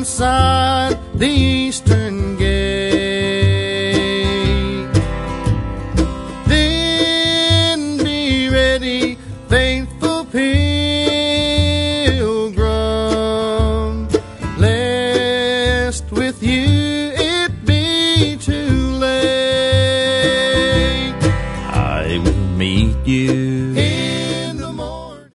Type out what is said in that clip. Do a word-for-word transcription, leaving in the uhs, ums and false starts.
inside the eastern gate. Then be ready, faithful pilgrim,